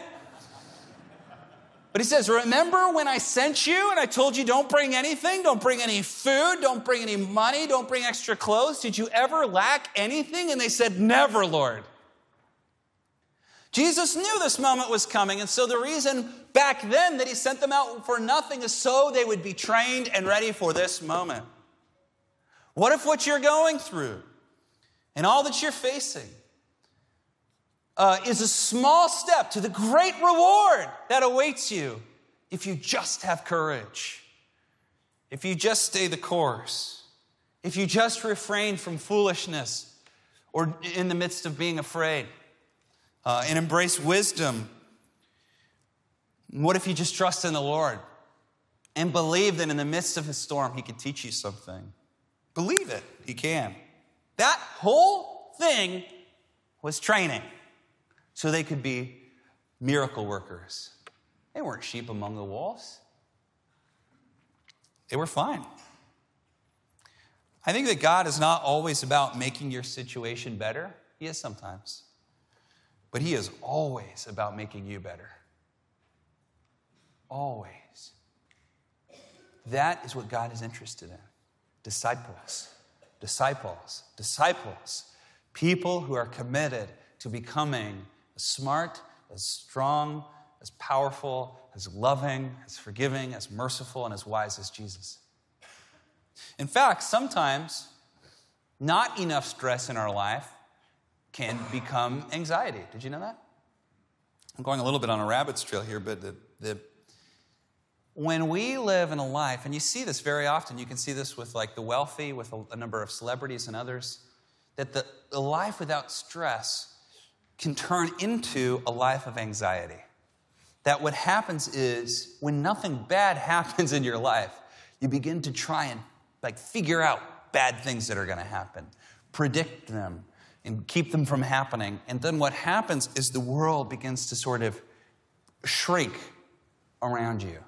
But he says, remember when I sent you and I told you don't bring anything, don't bring any food, don't bring any money, don't bring extra clothes. Did you ever lack anything? And they said, never, Lord. Jesus knew this moment was coming, and so the reason back then that he sent them out for nothing is so they would be trained and ready for this moment. What if what you're going through and all that you're facing is a small step to the great reward that awaits you if you just have courage, if you just stay the course, if you just refrain from foolishness or in the midst of being afraid, and embrace wisdom? What if you just trust in the Lord and believe that in the midst of the storm, he can teach you something? Believe it. He can. That whole thing was training so they could be miracle workers. They weren't sheep among the wolves. They were fine. I think that God is not always about making your situation better. He is sometimes. But he is always about making you better. Always. That is what God is interested in. Disciples. Disciples. Disciples. People who are committed to becoming as smart, as strong, as powerful, as loving, as forgiving, as merciful, and as wise as Jesus. In fact, sometimes not enough stress in our life can become anxiety. Did you know that? I'm going a little bit on a rabbit's trail here, but when we live in a life, and you see this very often, you can see this with like the wealthy, with a number of celebrities and others, that the life without stress can turn into a life of anxiety. That what happens is when nothing bad happens in your life, you begin to try and figure out bad things that are going to happen, predict them, and keep them from happening. And then what happens is the world begins to sort of shrink around you.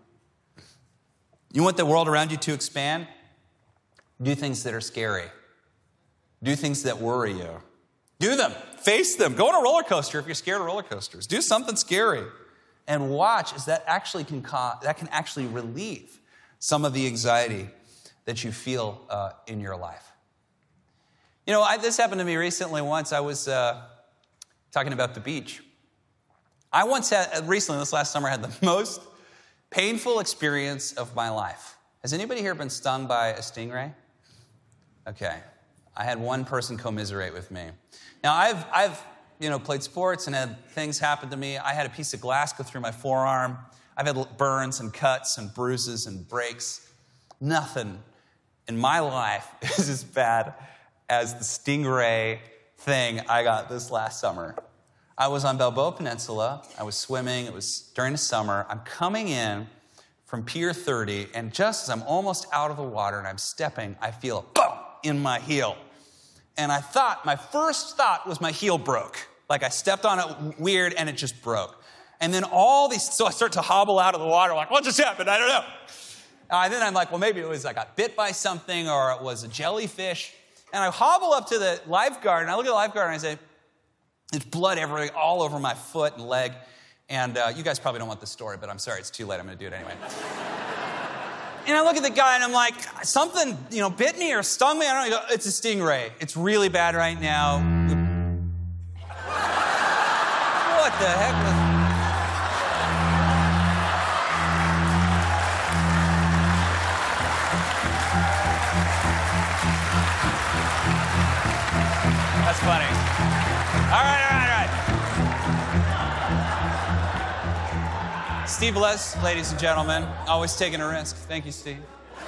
You want the world around you to expand? Do things that are scary. Do things that worry you. Do them. Face them. Go on a roller coaster if you're scared of roller coasters. Do something scary. And watch as that can actually relieve some of the anxiety that you feel in your life. You know, this happened to me recently once. I was talking about the beach. I once recently, this last summer, had the most painful experience of my life. Has anybody here been stung by a stingray? Okay. I had one person commiserate with me. Now, I've played sports and had things happen to me. I had a piece of glass go through my forearm. I've had burns and cuts and bruises and breaks. Nothing in my life is as bad as the stingray thing I got this last summer. I was on Balboa Peninsula. I was swimming. It was during the summer. I'm coming in from Pier 30, and just as I'm almost out of the water and I'm stepping, I feel a boom in my heel. And my first thought was my heel broke. Like I stepped on it weird and it just broke. And then so I start to hobble out of the water like, what just happened? I don't know. And then I'm like, well, maybe it was I got bit by something or it was a jellyfish. And I hobble up to the lifeguard and I look at the lifeguard and I say, there's blood everywhere, all over my foot and leg. And you guys probably don't want this story, but I'm sorry, it's too late. I'm going to do it anyway. And I look at the guy and I'm like, something, bit me or stung me. I don't know. It's a stingray. It's really bad right now. What the heck was... That's funny. All right. Steve Bless, ladies and gentlemen. Always taking a risk. Thank you, Steve.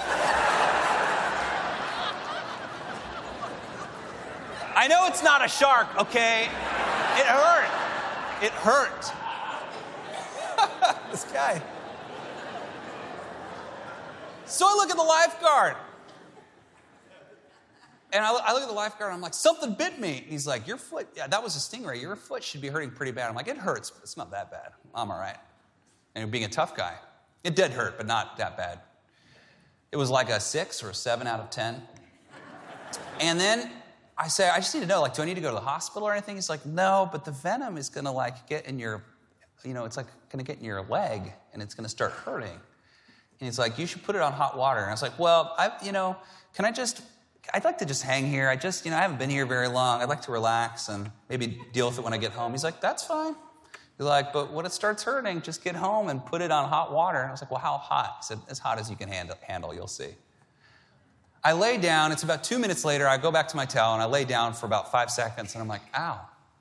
I know it's not a shark, okay? It hurt. It hurt. This guy. So I look at the lifeguard. And I look at the lifeguard and I'm like, something bit me. And he's like, your foot, yeah, that was a stingray. Your foot should be hurting pretty bad. I'm like, it hurts, but it's not that bad. I'm all right. And being a tough guy, it did hurt, but not that bad. It was like a 6 or a 7 out of 10. And then I say, I just need to know, do I need to go to the hospital or anything? He's like, no, but the venom is going to get in your, it's going to get in your leg and it's going to start hurting. And he's like, you should put it on hot water. And I was like, well, I'd like to just hang here. I haven't been here very long. I'd like to relax and maybe deal with it when I get home. He's like, that's fine. He's like, but when it starts hurting, just get home and put it on hot water. And I was like, well, how hot? He said, as hot as you can handle, you'll see. I lay down. It's about 2 minutes later. I go back to my towel and I lay down for about 5 seconds. And I'm like, ow.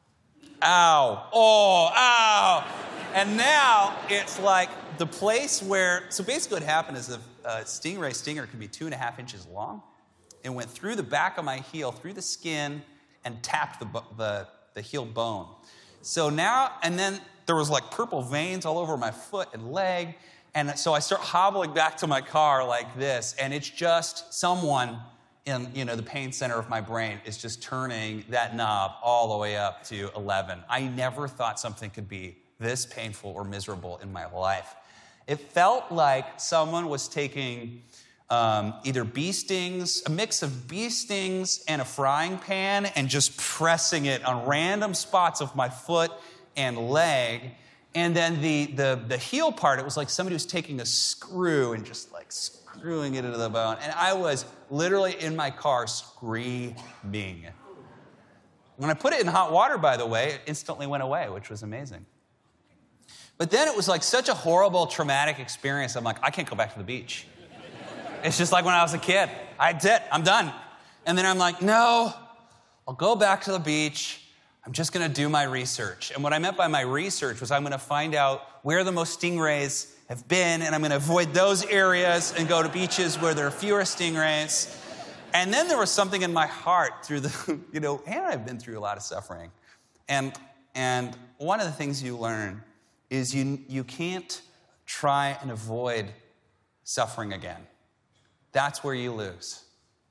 Ow. Oh, ow. And now it's like the place where, so basically what happened is a stingray stinger can be 2.5 inches long. It went through the back of my heel, through the skin, and tapped the heel bone. So now, and then there was purple veins all over my foot and leg. And so I start hobbling back to my car like this. And it's just someone in, the pain center of my brain is just turning that knob all the way up to 11. I never thought something could be this painful or miserable in my life. It felt like someone was taking either bee stings, a mix of bee stings and a frying pan, and just pressing it on random spots of my foot and leg. And then the heel part, it was like somebody was taking a screw and just screwing it into the bone. And I was literally in my car screaming. When I put it in hot water, by the way, it instantly went away, which was amazing. But then it was such a horrible, traumatic experience. I'm like, I can't go back to the beach. It's just like when I was a kid. That's it. I'm done. And then I'm like, no, I'll go back to the beach. I'm just going to do my research. And what I meant by my research was I'm going to find out where the most stingrays have been, and I'm going to avoid those areas and go to beaches where there are fewer stingrays. And then there was something in my heart through the, Hannah and I have been through a lot of suffering. And one of the things you learn is you can't try and avoid suffering again. That's where you lose.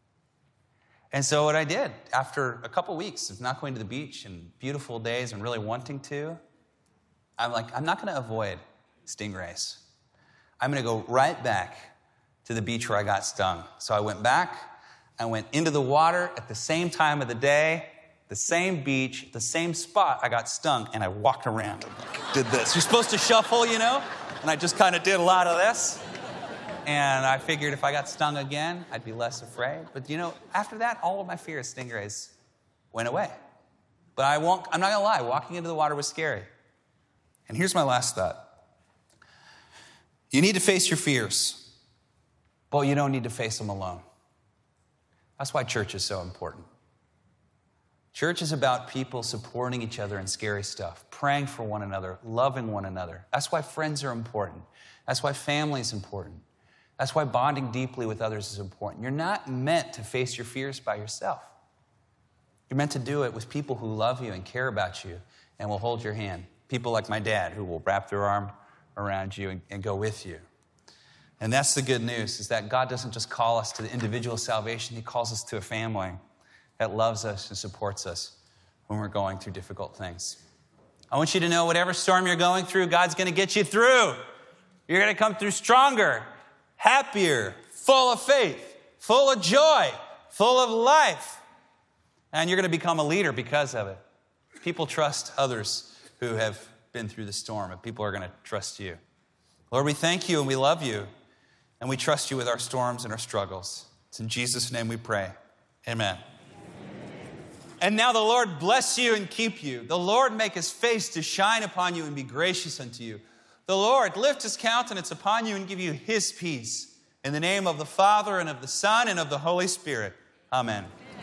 And so what I did, after a couple weeks of not going to the beach and beautiful days and really wanting to, I'm like, I'm not going to avoid stingrays. I'm going to go right back to the beach where I got stung. So I went back. I went into the water at the same time of the day, the same beach, the same spot I got stung, and I walked around and did this. You're supposed to shuffle, and I just kind of did a lot of this. And I figured if I got stung again, I'd be less afraid. But, after that, all of my fear of stingrays went away. But I'm not going to lie, walking into the water was scary. And here's my last thought. You need to face your fears, but you don't need to face them alone. That's why church is so important. Church is about people supporting each other in scary stuff, praying for one another, loving one another. That's why friends are important. That's why family is important. That's why bonding deeply with others is important. You're not meant to face your fears by yourself. You're meant to do it with people who love you and care about you and will hold your hand. People like my dad who will wrap their arm around you and go with you. And that's the good news, is that God doesn't just call us to the individual salvation. He calls us to a family that loves us and supports us when we're going through difficult things. I want you to know whatever storm you're going through, God's going to get you through. You're going to come through stronger, happier, full of faith, full of joy, full of life. And you're going to become a leader because of it. People trust others who have been through the storm, and people are going to trust you. Lord, we thank you and we love you, and we trust you with our storms and our struggles. It's in Jesus' name we pray. Amen. And now the Lord bless you and keep you. The Lord make his face to shine upon you and be gracious unto you. The Lord lift his countenance upon you and give you his peace. In the name of the Father and of the Son and of the Holy Spirit. Amen.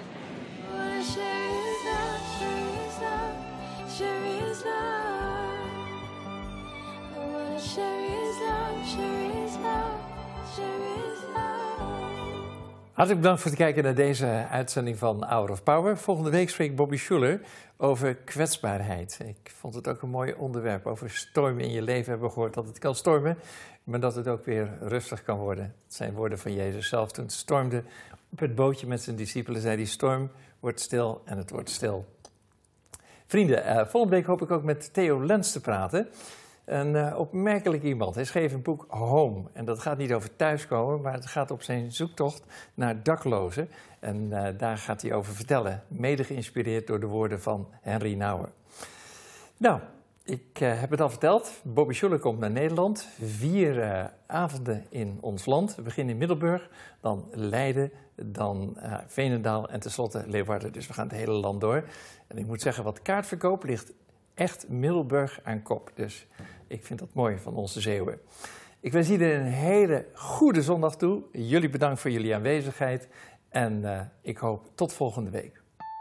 Hartelijk bedankt voor het kijken naar deze uitzending van Hour of Power. Volgende week spreekt Bobby Schuller over kwetsbaarheid. Ik vond het ook een mooi onderwerp. Over stormen in je leven hebben we gehoord dat het kan stormen, maar dat het ook weer rustig kan worden. Het zijn woorden van Jezus zelf. Toen het stormde op het bootje met zijn discipelen, zei hij: storm, wordt stil en het wordt stil. Vrienden, volgende week hoop ik ook met Theo Lens te praten. Een opmerkelijk iemand. Hij schreef een boek Home. En dat gaat niet over thuiskomen, maar het gaat op zijn zoektocht naar daklozen. En daar gaat hij over vertellen. Mede geïnspireerd door de woorden van Henry Nouwen. Nou, ik heb het al verteld. Bobby Schuller komt naar Nederland. 4 avonden in ons land. We beginnen in Middelburg, dan Leiden, dan Veenendaal en tenslotte Leeuwarden. Dus we gaan het hele land door. En ik moet zeggen, wat kaartverkoop ligt echt Middelburg aan kop. Dus ik vind dat mooi van onze Zeeuwen. Ik wens iedereen een hele goede zondag toe. Jullie bedankt voor jullie aanwezigheid. En ik hoop tot volgende week.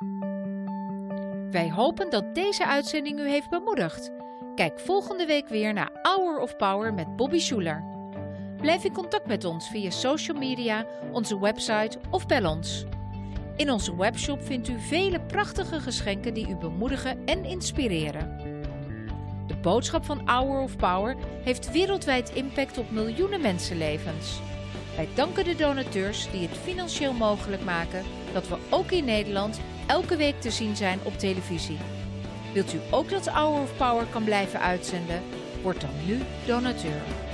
Wij hopen dat deze uitzending u heeft bemoedigd. Kijk volgende week weer naar Hour of Power met Bobby Schuller. Blijf in contact met ons via social media, onze website of bel ons. In onze webshop vindt u vele prachtige geschenken die u bemoedigen en inspireren. De boodschap van Hour of Power heeft wereldwijd impact op miljoenen mensenlevens. Wij danken de donateurs die het financieel mogelijk maken dat we ook in Nederland elke week te zien zijn op televisie. Wilt u ook dat Hour of Power kan blijven uitzenden? Word dan nu donateur.